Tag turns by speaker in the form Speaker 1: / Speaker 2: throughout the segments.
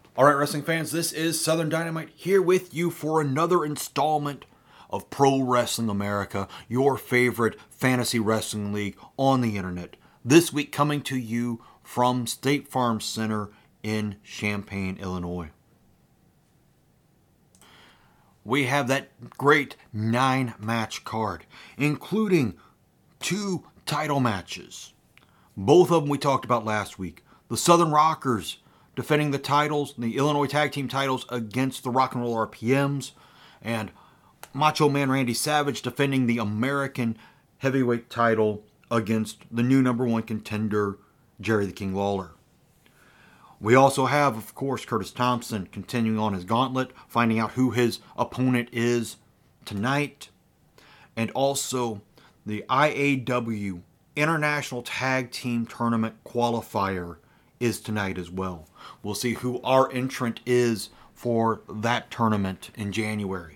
Speaker 1: All right, wrestling fans, this is Southern Dynamite here with you for another installment of Pro Wrestling America, your favorite fantasy wrestling league on the internet. This week coming to you from State Farm Center in Champaign, Illinois. We have that great 9-match card, including 2 title matches. Both of them we talked about last week. The Southern Rockers defending the titles, the Illinois Tag Team titles against the Rock and Roll RPMs, and Macho Man Randy Savage defending the American Heavyweight title against the new number 1 contender, Jerry the King Lawler. We also have, of course, Curtis Thompson continuing on his gauntlet, finding out who his opponent is tonight, and also the IAW International Tag Team Tournament qualifier is tonight as well. We'll see who our entrant is for that tournament in January.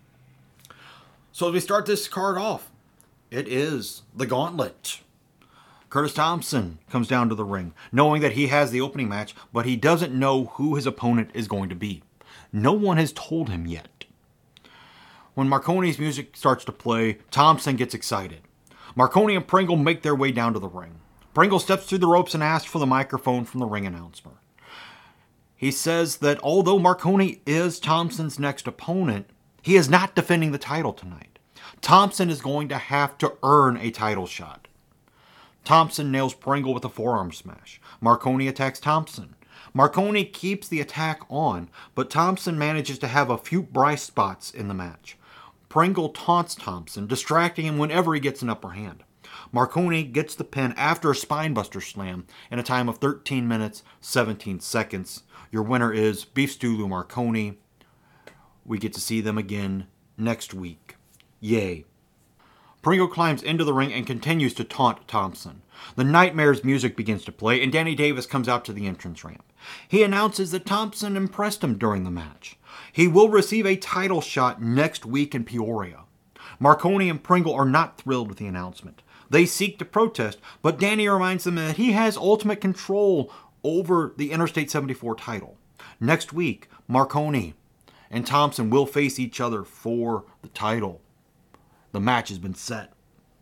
Speaker 1: So as we start this card off, it is the Gauntlet. Curtis Thompson comes down to the ring, knowing that he has the opening match, but he doesn't know who his opponent is going to be. No one has told him yet. When Marconi's music starts to play, Thompson gets excited. Marconi and Pringle make their way down to the ring. Pringle steps through the ropes and asks for the microphone from the ring announcer. He says that although Marconi is Thompson's next opponent, he is not defending the title tonight. Thompson is going to have to earn a title shot. Thompson nails Pringle with a forearm smash. Marconi attacks Thompson. Marconi keeps the attack on, but Thompson manages to have a few bright spots in the match. Pringle taunts Thompson, distracting him whenever he gets an upper hand. Marconi gets the pin after a spinebuster slam in a time of 13 minutes, 17 seconds. Your winner is Beef Stew Lou Marconi. We get to see them again next week. Yay. Pringle climbs into the ring and continues to taunt Thompson. The Nightmares music begins to play and Danny Davis comes out to the entrance ramp. He announces that Thompson impressed him during the match. He will receive a title shot next week in Peoria. Marconi and Pringle are not thrilled with the announcement. They seek to protest, but Danny reminds them that he has ultimate control over the Interstate 74 title. Next week, Marconi and Thompson will face each other for the title. The match has been set.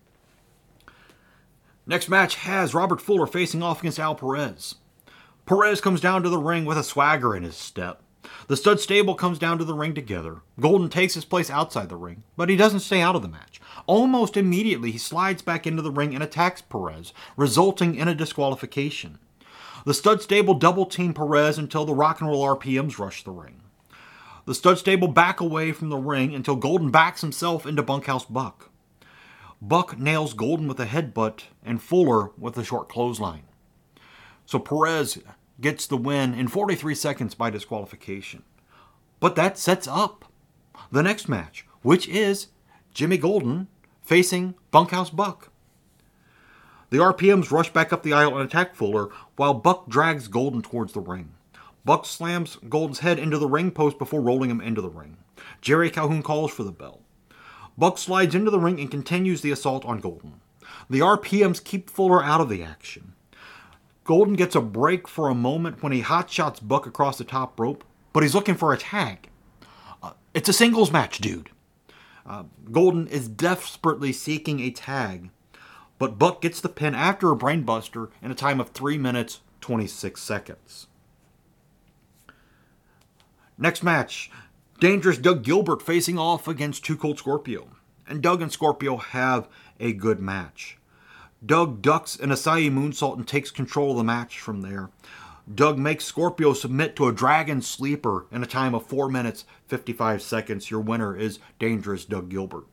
Speaker 1: Next match has Robert Fuller facing off against Al Perez. Perez comes down to the ring with a swagger in his step. The Stud Stable comes down to the ring together. Golden takes his place outside the ring, but he doesn't stay out of the match. Almost immediately, he slides back into the ring and attacks Perez, resulting in a disqualification. The Stud Stable double-team Perez until the Rock and Roll RPMs rush the ring. The Stud Stable back away from the ring until Golden backs himself into Bunkhouse Buck. Buck nails Golden with a headbutt and Fuller with a short clothesline. So Perez gets the win in 43 seconds by disqualification. But that sets up the next match, which is Jimmy Golden facing Bunkhouse Buck. The RPMs rush back up the aisle and attack Fuller, while Buck drags Golden towards the ring. Buck slams Golden's head into the ring post before rolling him into the ring. Jerry Calhoun calls for the bell. Buck slides into the ring and continues the assault on Golden. The RPMs keep Fuller out of the action. Golden gets a break for a moment when he hotshots Buck across the top rope, but he's looking for a tag. It's a singles match, dude. Golden is desperately seeking a tag, but Buck gets the pin after a brainbuster in a time of 3 minutes, 26 seconds. Next match, Dangerous Doug Gilbert facing off against Too Cold Scorpio. And Doug and Scorpio have a good match. Doug ducks an Asai moonsault and takes control of the match from there. Doug makes Scorpio submit to a Dragon Sleeper in a time of 4 minutes, 55 seconds. Your winner is Dangerous Doug Gilbert.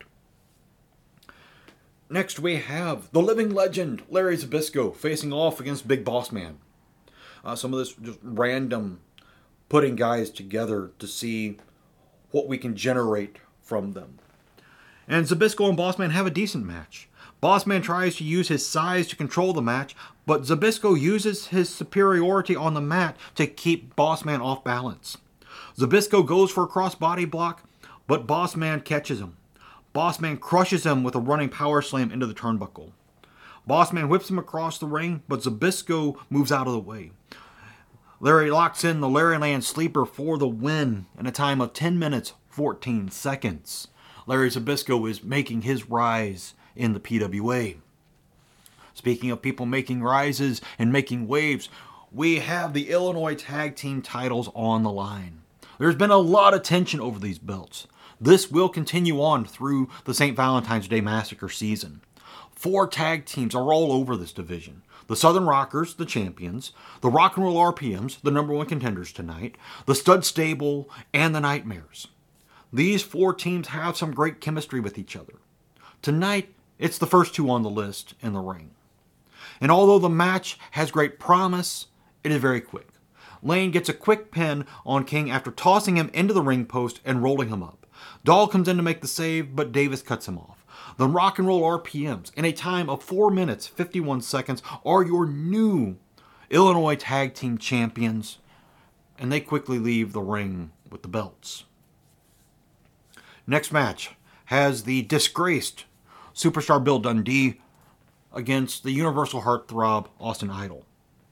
Speaker 1: Next we have the living legend, Larry Zbyszko, facing off against Big Boss Man. Some of this just random putting guys together to see what we can generate from them. And Zbyszko and Bossman have a decent match. Bossman tries to use his size to control the match, but Zbyszko uses his superiority on the mat to keep Bossman off balance. Zbyszko goes for a crossbody block, but Bossman catches him. Bossman crushes him with a running power slam into the turnbuckle. Bossman whips him across the ring, but Zbyszko moves out of the way. Larry locks in the Larryland Sleeper for the win in a time of 10 minutes, 14 seconds. Larry Zbyszko is making his rise in the PWA. Speaking of people making rises and making waves, we have the Illinois Tag Team titles on the line. There's been a lot of tension over these belts. This will continue on through the St. Valentine's Day Massacre season. 4 tag teams are all over this division. The Southern Rockers, the champions, the Rock and Roll RPMs, the number 1 contenders tonight, the Stud Stable, and the Nightmares. These 4 teams have some great chemistry with each other. Tonight, it's the first 2 on the list in the ring. And although the match has great promise, it is very quick. Lane gets a quick pin on King after tossing him into the ring post and rolling him up. Dahl comes in to make the save, but Davis cuts him off. The Rock and Roll RPMs, in a time of 4 minutes, 51 seconds, are your new Illinois Tag Team Champions, and they quickly leave the ring with the belts. Next match has the disgraced Superstar Bill Dundee against the Universal Heartthrob Austin Idol.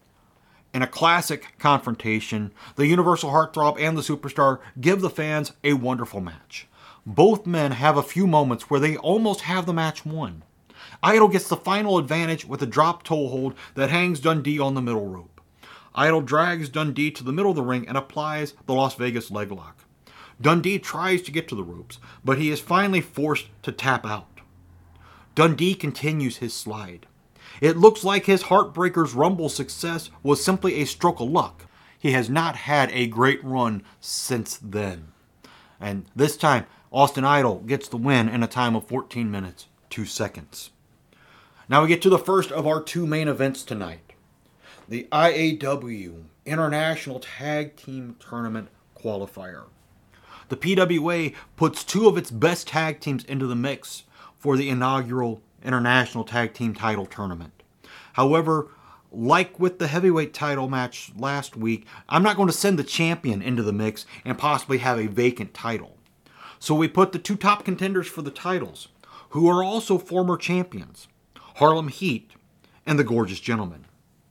Speaker 1: In a classic confrontation, the Universal Heartthrob and the Superstar give the fans a wonderful match. Both men have a few moments where they almost have the match won. Idol gets the final advantage with a drop toe hold that hangs Dundee on the middle rope. Idol drags Dundee to the middle of the ring and applies the Las Vegas leg lock. Dundee tries to get to the ropes, but he is finally forced to tap out. Dundee continues his slide. It looks like his Heartbreakers Rumble success was simply a stroke of luck. He has not had a great run since then. And this time, Austin Idol gets the win in a time of 14 minutes, 2 seconds. Now we get to the first of our 2 main events tonight. The IAW International Tag Team Tournament Qualifier. The PWA puts 2 of its best tag teams into the mix for the inaugural International Tag Team Title Tournament. However, like with the heavyweight title match last week, I'm not going to send the champion into the mix and possibly have a vacant title. So we put the 2 top contenders for the titles, who are also former champions, Harlem Heat and the Gorgeous Gentlemen.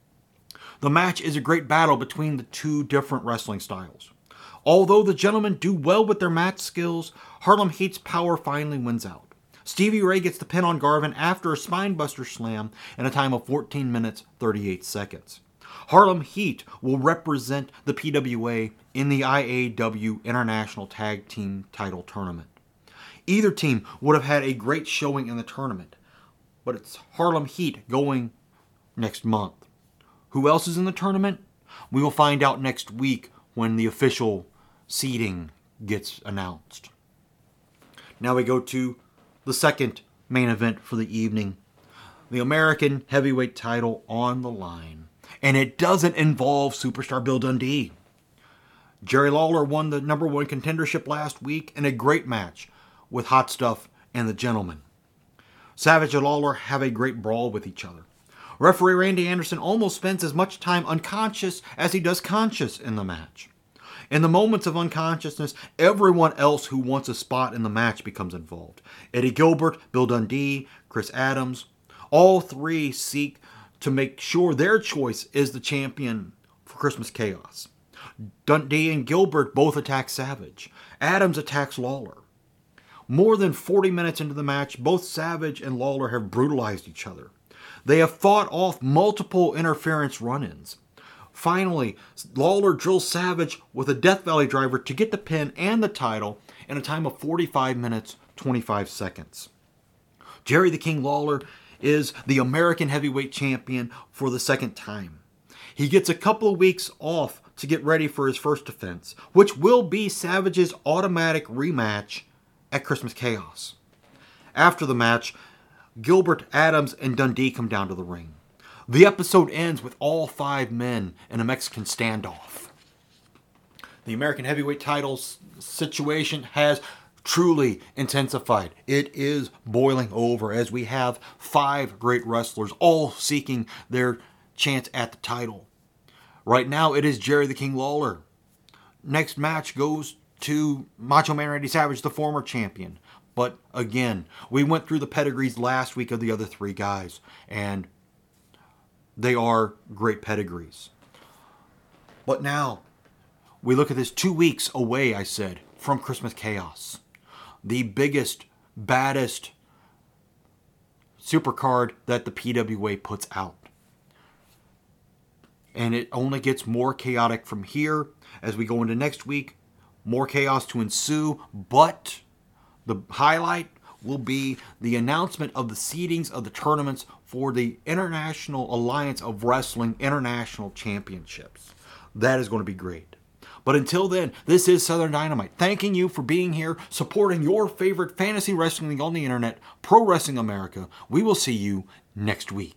Speaker 1: The match is a great battle between the 2 different wrestling styles. Although the gentlemen do well with their match skills, Harlem Heat's power finally wins out. Stevie Ray gets the pin on Garvin after a spinebuster slam in a time of 14 minutes, 38 seconds. Harlem Heat will represent the PWA in the IAW International Tag Team Title Tournament. Either team would have had a great showing in the tournament, but it's Harlem Heat going next month. Who else is in the tournament? We will find out next week when the official seeding gets announced. Now we go to the second main event for the evening. The American Heavyweight title on the line. And it doesn't involve Superstar Bill Dundee. Jerry Lawler won the number 1 contendership last week in a great match with Hot Stuff and the Gentlemen. Savage and Lawler have a great brawl with each other. Referee Randy Anderson almost spends as much time unconscious as he does conscious in the match. In the moments of unconsciousness, everyone else who wants a spot in the match becomes involved. Eddie Gilbert, Bill Dundee, Chris Adams, all 3 seek to make sure their choice is the champion for Christmas Chaos. Dundee and Gilbert both attack Savage. Adams attacks Lawler. More than 40 minutes into the match, both Savage and Lawler have brutalized each other. They have fought off multiple interference run-ins. Finally, Lawler drills Savage with a Death Valley driver to get the pin and the title in a time of 45 minutes, 25 seconds. Jerry the King Lawler is the American Heavyweight Champion for the second time. He gets a couple of weeks off to get ready for his first defense, which will be Savage's automatic rematch at Christmas Chaos. After the match, Gilbert, Adams, and Dundee come down to the ring. The episode ends with all 5 men in a Mexican standoff. The American Heavyweight title situation has truly intensified. It is boiling over as we have 5 great wrestlers all seeking their chance at the title. Right now it is Jerry the King Lawler. Next match goes to Macho Man Randy Savage, the former champion. But again, we went through the pedigrees last week of the other 3 guys, and they are great pedigrees. But now, we look at this 2 weeks away, I said, from Christmas Chaos. The biggest, baddest supercard that the PWA puts out. And it only gets more chaotic from here as we go into next week. More chaos to ensue, but the highlight will be the announcement of the seedings of the tournaments for the International Alliance of Wrestling International Championships. That is going to be great. But until then, this is Southern Dynamite, thanking you for being here, supporting your favorite fantasy wrestling on the internet, Pro Wrestling America. We will see you next week.